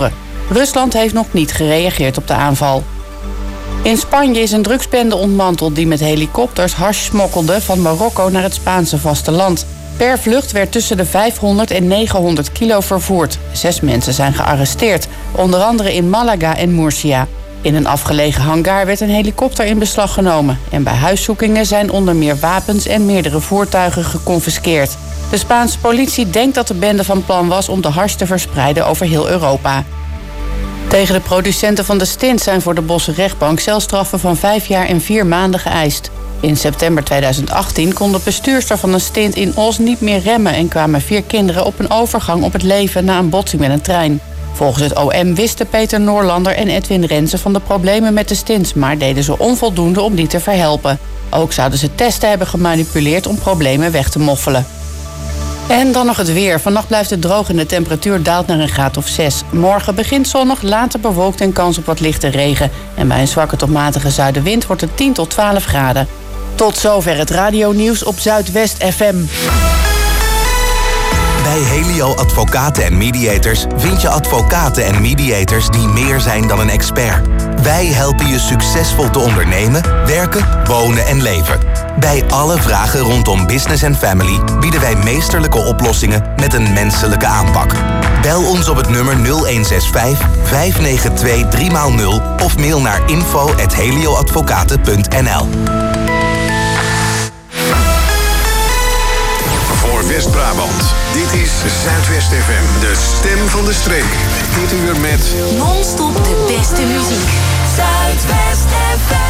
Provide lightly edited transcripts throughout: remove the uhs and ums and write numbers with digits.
uitvoeren. Rusland heeft nog niet gereageerd op de aanval. In Spanje is een drugsbende ontmanteld die met helikopters hash smokkelde van Marokko naar het Spaanse vasteland. Per vlucht werd tussen de 500 en 900 kilo vervoerd. 6 mensen zijn gearresteerd, onder andere in Malaga en Murcia. In een afgelegen hangar werd een helikopter in beslag genomen. En bij huiszoekingen zijn onder meer wapens en meerdere voertuigen geconfiskeerd. De Spaanse politie denkt dat de bende van plan was om de hash te verspreiden over heel Europa. Tegen de producenten van de stint zijn voor de Bosse rechtbank celstraffen van 5 jaar en 4 maanden geëist. In september 2018 kon de bestuurster van een stint in Os niet meer remmen en kwamen 4 kinderen op een overgang op het leven na een botsing met een trein. Volgens het OM wisten Peter Noorlander en Edwin Renze van de problemen met de stints, maar deden ze onvoldoende om die te verhelpen. Ook zouden ze testen hebben gemanipuleerd om problemen weg te moffelen. En dan nog het weer. Vannacht blijft het droog en de temperatuur daalt naar een graad of 6. Morgen begint zonnig, later bewolkt en kans op wat lichte regen. En bij een zwakke tot matige zuidenwind wordt het 10 tot 12 graden. Tot zover het radionieuws op Zuidwest FM. Bij Helio Advocaten en Mediators vind je advocaten en mediators die meer zijn dan een expert. Wij helpen je succesvol te ondernemen, werken, wonen en leven. Bij alle vragen rondom business en family bieden wij meesterlijke oplossingen met een menselijke aanpak. Bel ons op het nummer 0165 592 3x0 of mail naar info@helioadvocaten.nl. Voor West-Brabant, dit is Zuidwest FM, de stem van de streek. Dit uur met non-stop de beste muziek. Zuidwest FM.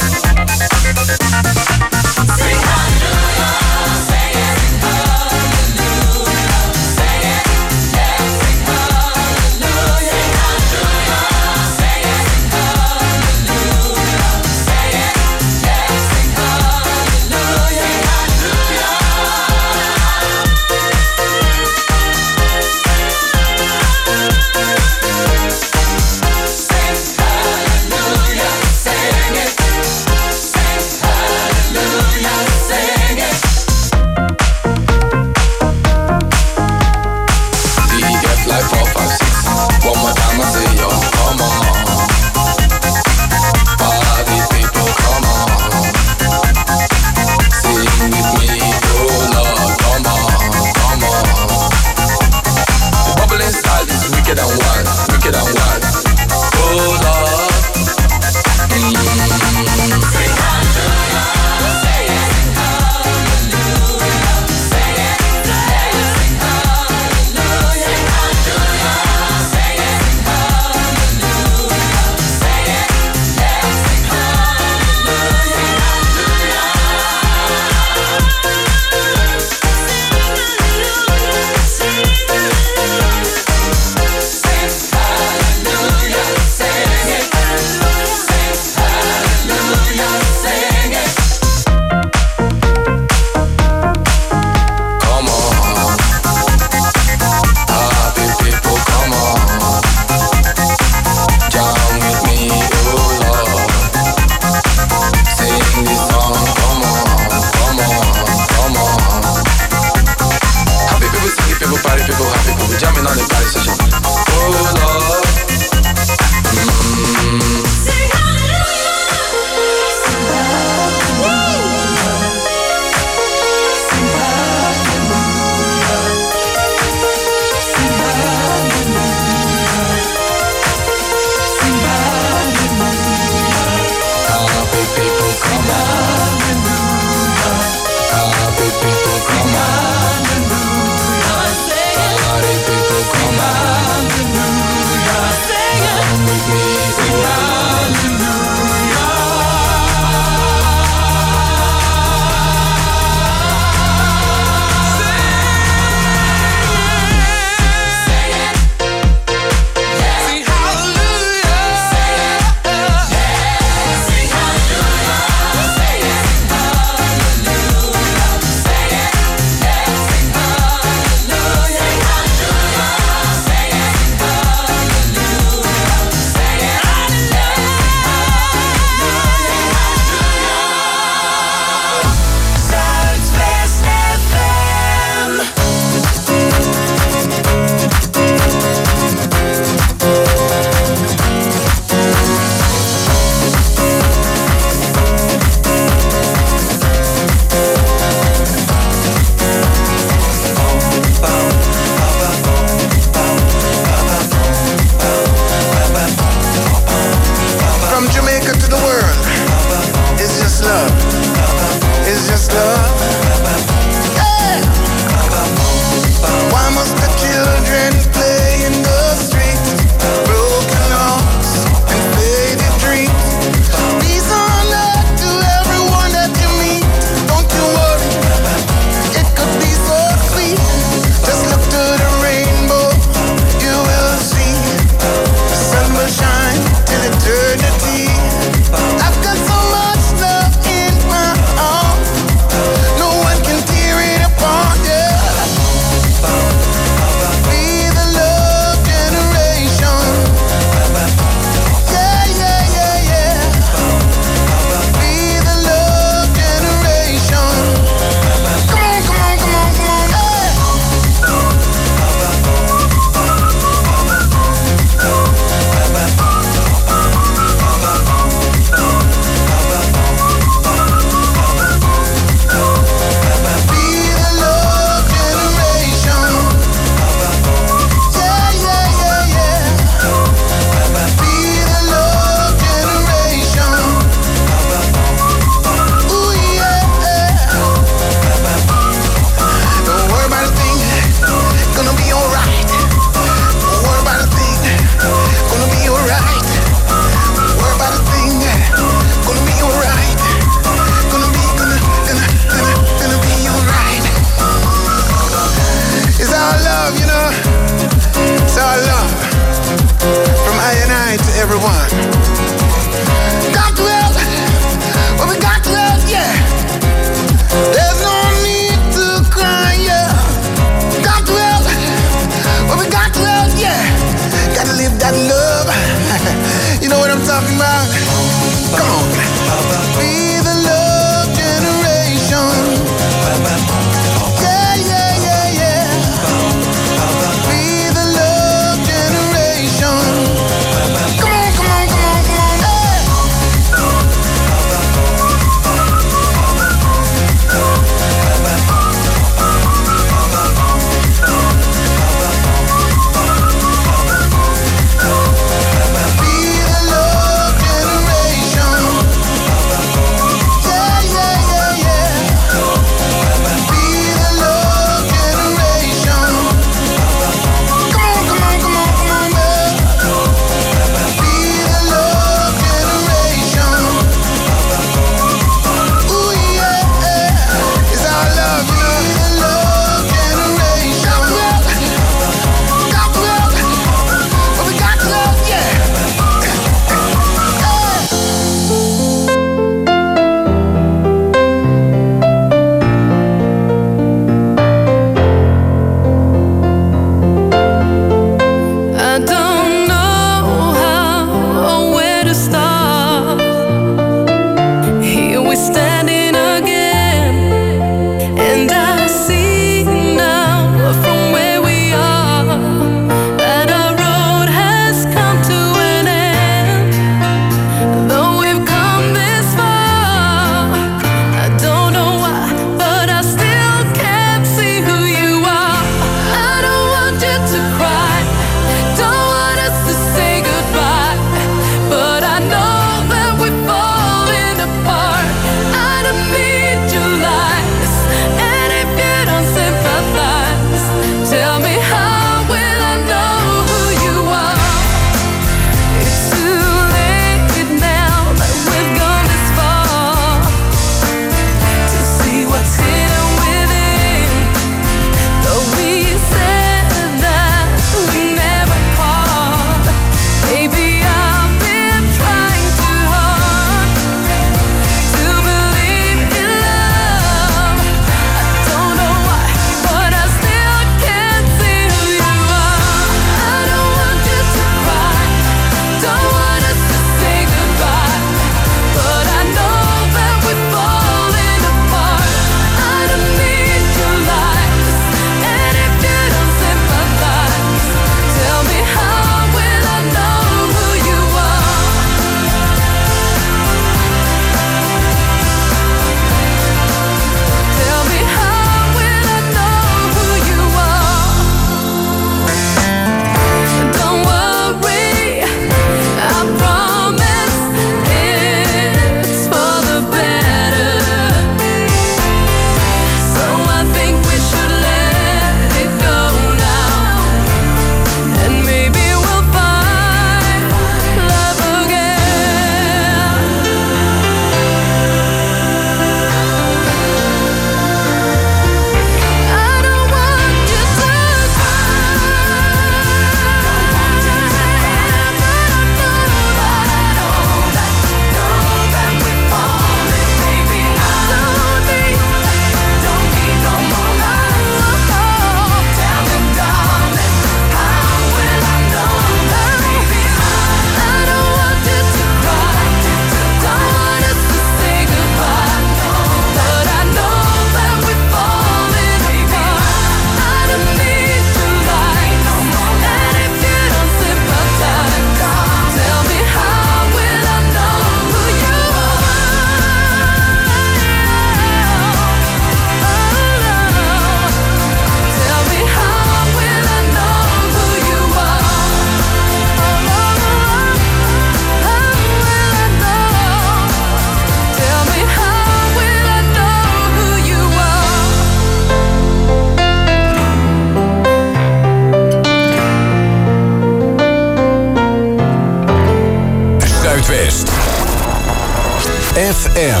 FM.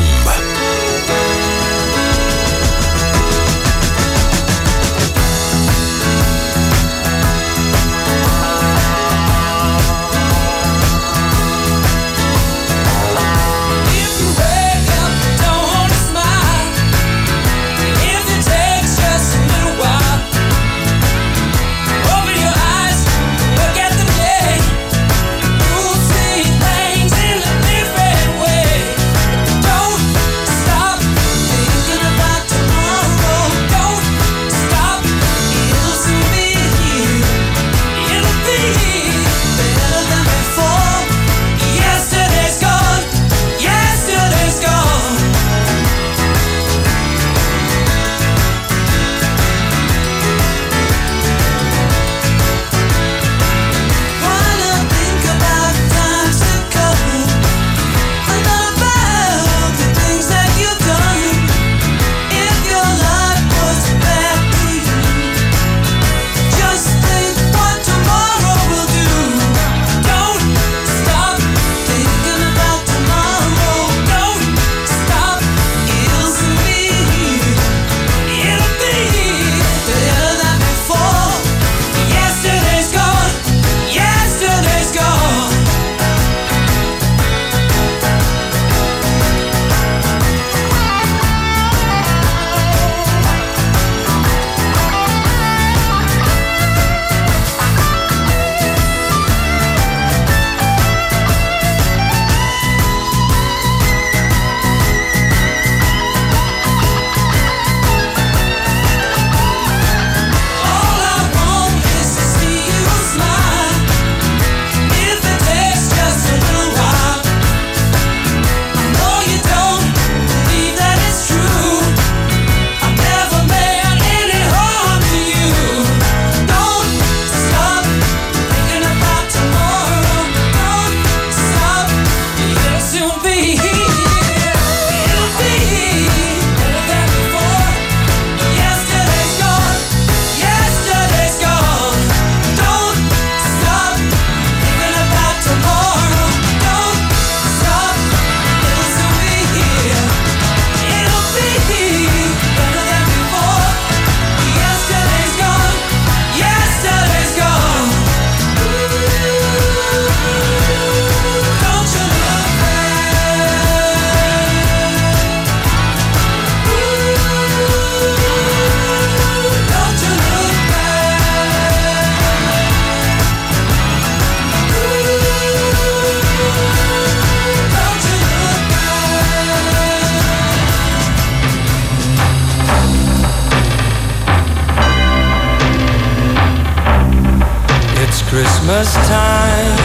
Christmas time,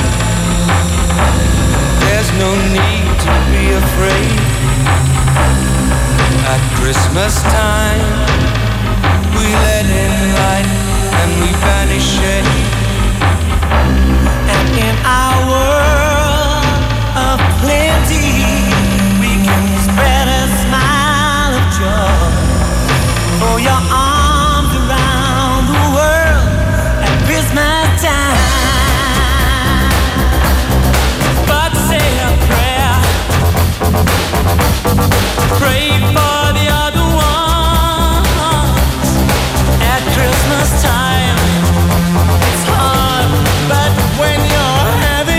there's no need to be afraid. At Christmas time, we let in light and we banish shade. And in our world of plenty, we can spread a smile of joy for your arms around the world at Christmas time. Pray for the other ones at Christmas time. It's hard, but when you're having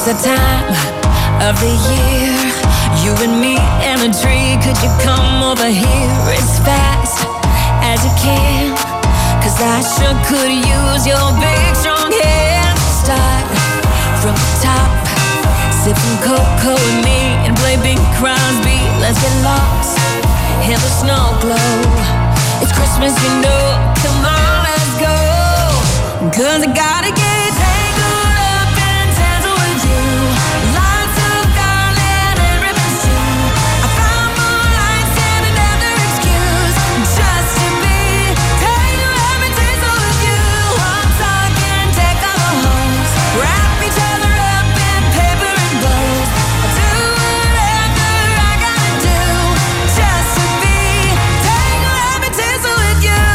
It's the time of the year. You and me and a tree. Could you come over here as fast as you can? 'Cause I sure could use your big strong hand. Start from the top, sipping cocoa with me and play Bing Crosby. Let's get lost in the snow glow. It's Christmas, you know. Come on, let's go. 'Cause I gotta get tangled up and tangled with you. Lots of garland and ribbons too. I found more lights and another excuse just to be tangled up and tangled with you. I'm talking take all the homes, wrap each other up in paper and bows. I'll do whatever I gotta do just to be tangled up and tangled with you.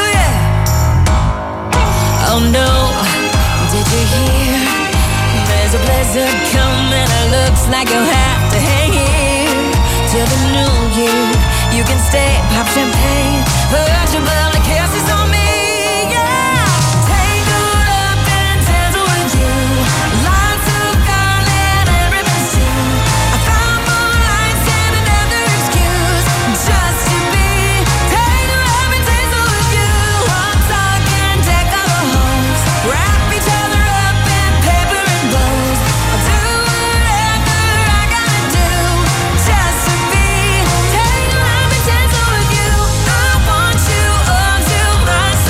Yeah. Oh no, did you hear? There's a blizzard coming. It looks like you'll have to hang here till the new year. You can stay, pop champagne, put your bloody kisses on me. Yeah, tangled up and tangled with you. Lots of garland and ribbons too. I found more lights and another excuse just to be tangled up and tangled with you. I'm talking take all the homes, wrap each other up in paper and bows. I'll do whatever I gotta do just to be tangled up and tangled with you. I want you all to myself.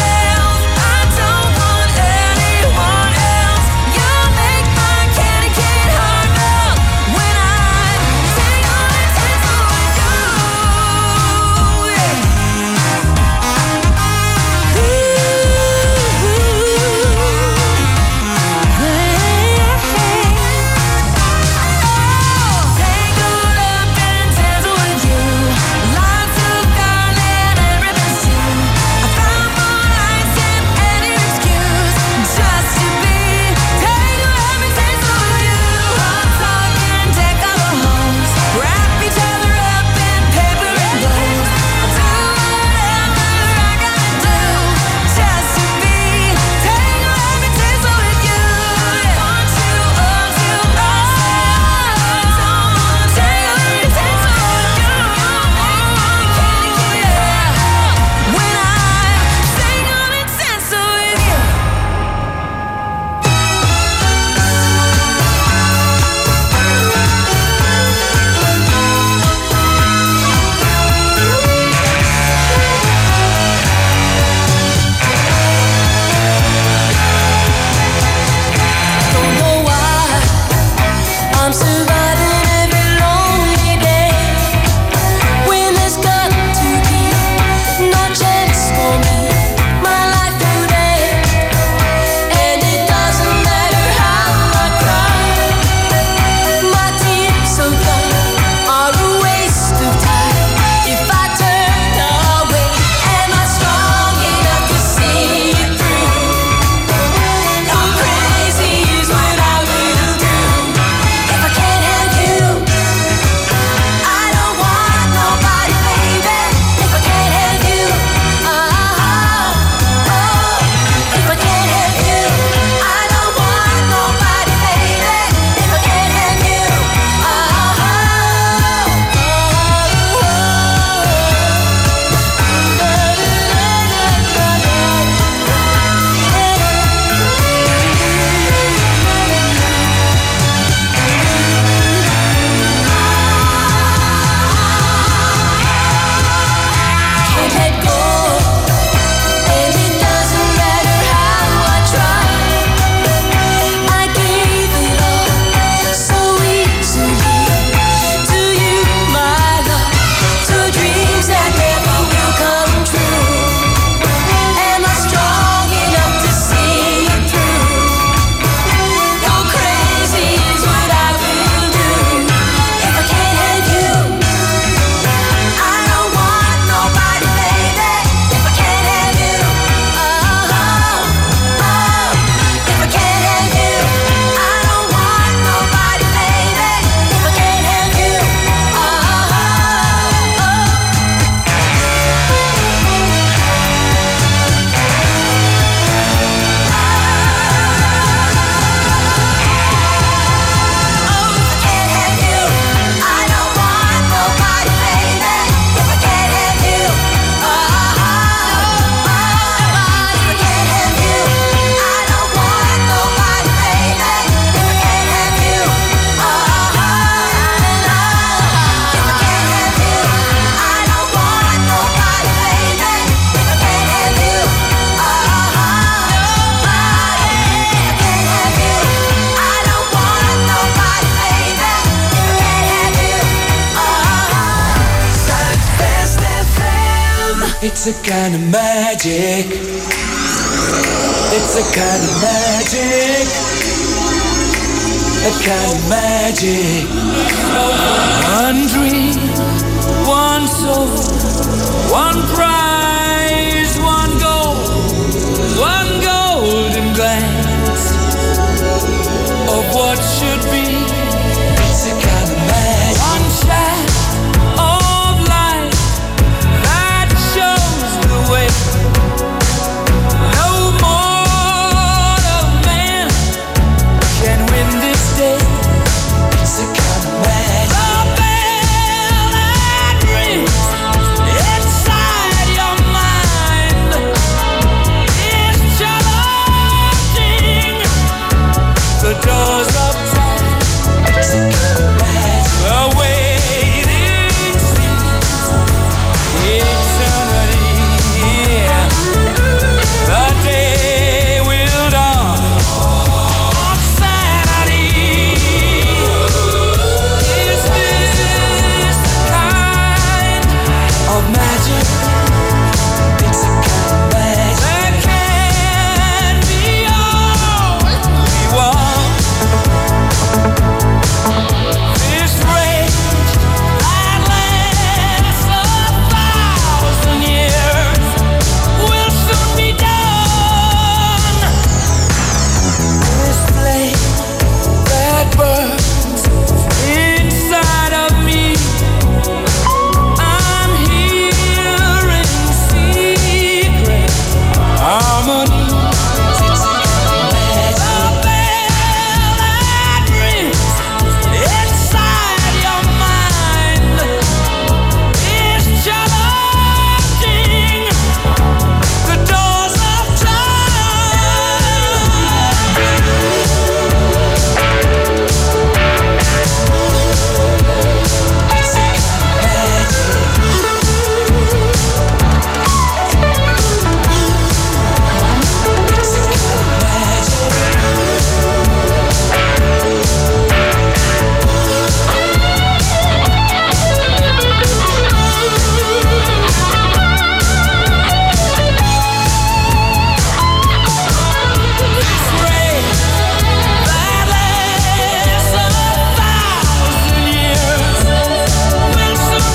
It's a kind of magic. It's a kind of magic. A kind of magic. One dream, one soul, one prize, one goal, one golden glance of what should be. It's a kind of magic. One shine of light that shows the way. No mortal man can win this day. It's a kind of magic. The bell that rings inside your mind is challenging the doors of time. It's a kind of magic. The waiting seems eternity. The day will dawn on Saturday. Is this the kind of magic? It's a kind of magic. That can be all we want. This rage that lasts 1,000 years will soon be done. This flame that burns inside of me, I'm hearing secret harmonies. It's a kind of magic. The bell that rings inside your mind is challenging the doors of time. It's a kind of magic. It's a kind of magic. This rain that lasts 1,000 years will soon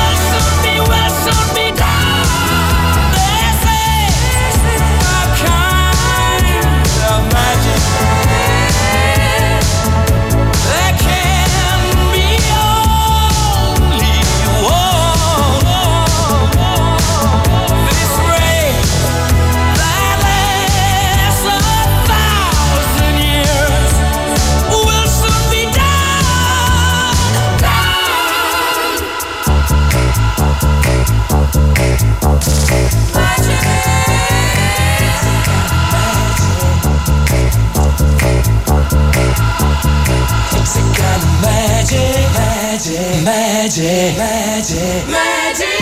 be done. This is a kind of magic that can be only one. This rain that lasts 1,000 years will soon be done. It's a kind of magic, magic, magic, magic,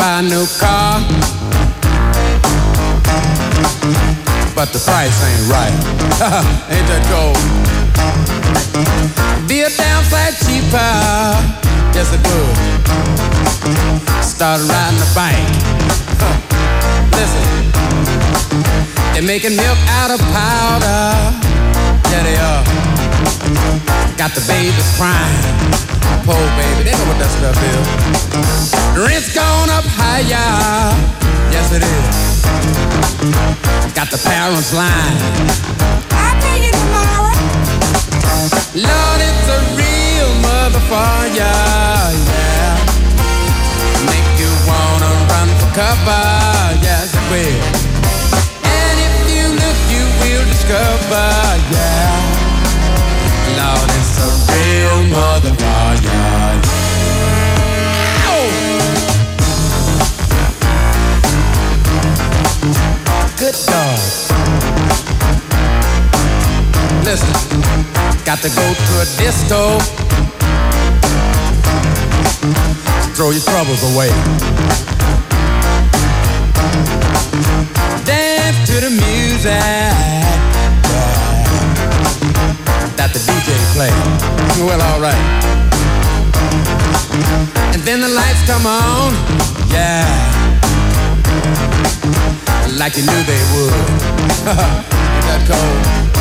buy a new car, but the price ain't right. Ain't that cold? Be a downside cheaper, yes it would. Start riding the bike. Listen, they're making milk out of powder. Yeah, they are. Got the babies crying. Poor baby, they know what that stuff is. Rent's gone up higher. Yes, it is. Got the parents lying. I'll pay you tomorrow. Lord, it's a real motherfucker, yeah. Make you wanna run for cover, yes it will. And if you look, you will discover, yeah. Lord, it's a real motherfucker. Oh! Good God. Listen, got to go to a disco. Throw your troubles away. Dance to the music that the DJ plays. Well, all right. And then the lights come on, yeah, like you knew they would. Ain't that cold?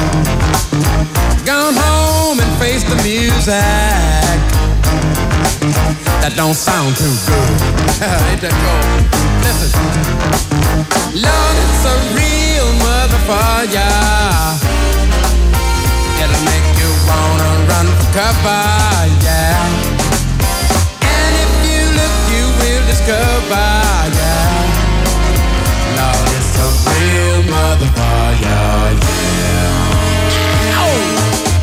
Gone home and face the music that don't sound too good. Ain't that cold? Listen, Lord, it's a real motherfucker. It'll make you wanna run for cover, yeah. And if you look, you will discover, yeah. Lord, it's a real motherfucker, yeah. Oh!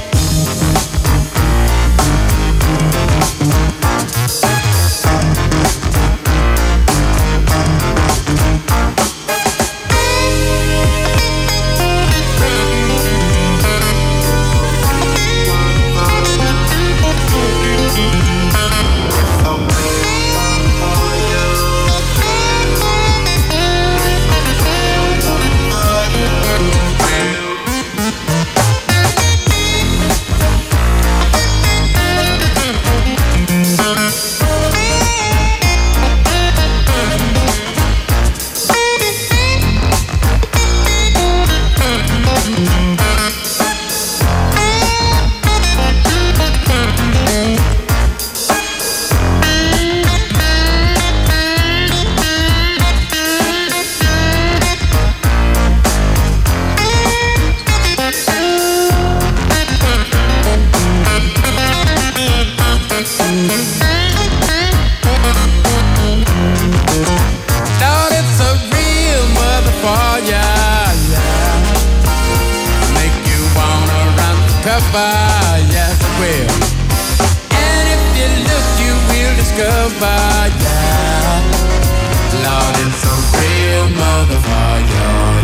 Yes, it will. And if you look, you will discover, yeah. Lord, it's a real motherfucker.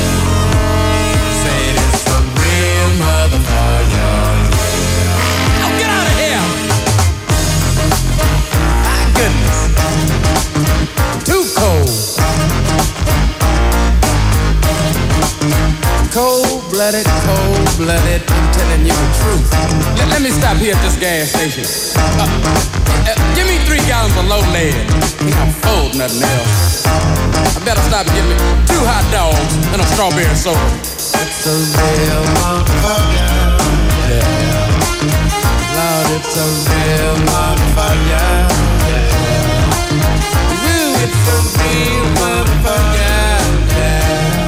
Say it's a real motherfucker. Oh, get out of here! My goodness. Too cold. Cold-blooded, cold-blooded, I'm telling you the truth. Let me stop here at this gas station. Give me 3 gallons of low lead. I'm full, nothing else. I better stop and get me 2 hot dogs and a strawberry soda. It's a real motherfucker. Yeah. Lord, it's a real motherfucker. Yeah. Ooh, it's a real motherfucker. Yeah.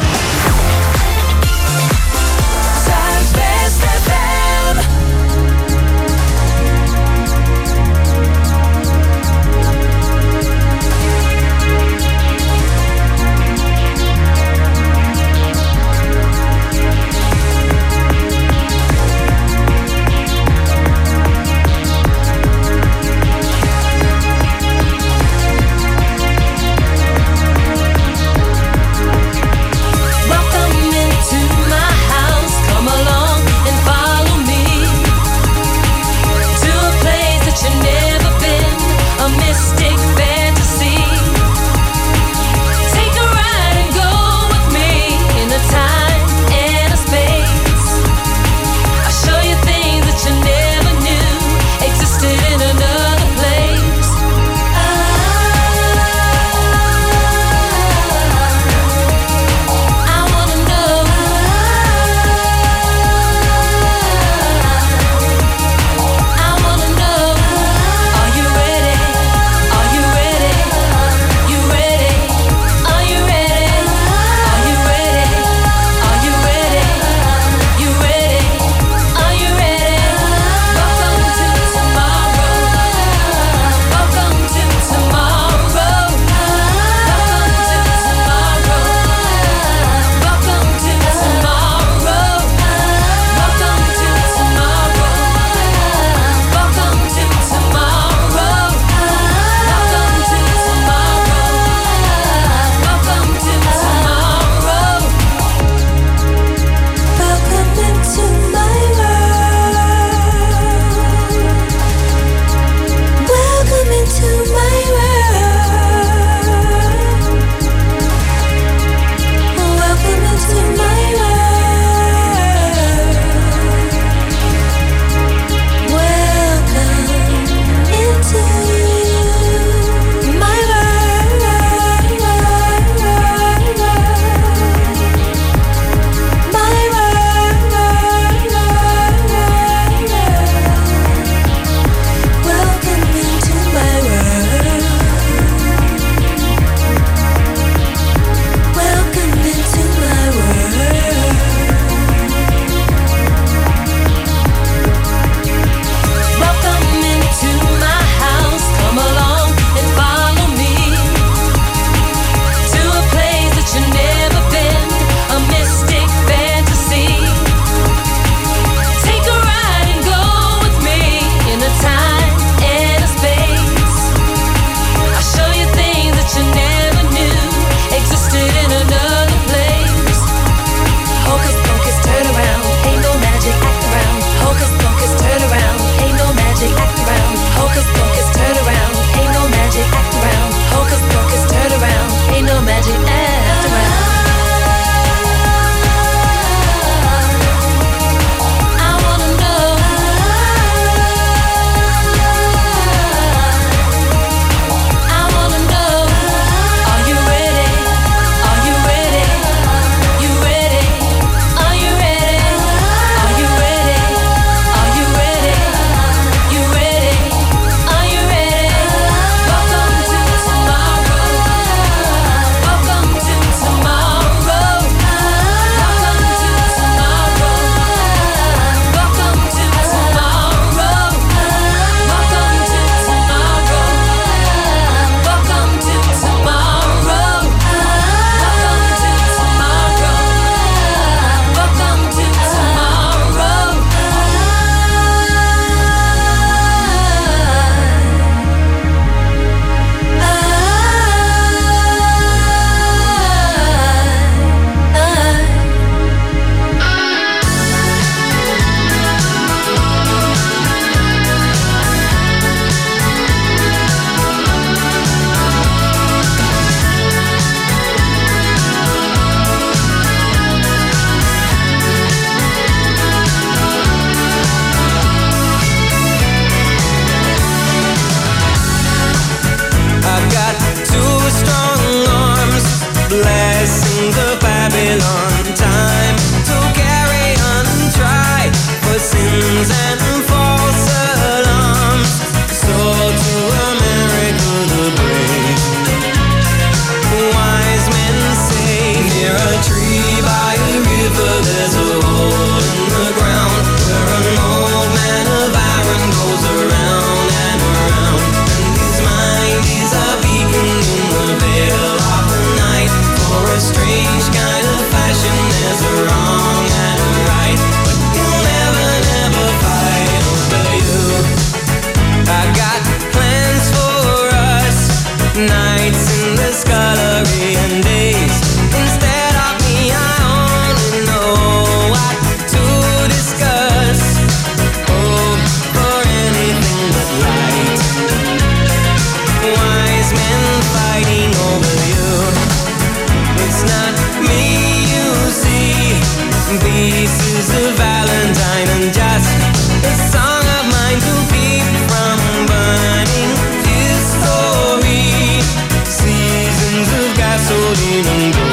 Pieces of Valentine and just a song of mine to keep from burning his story. Seasons of gasoline and gold.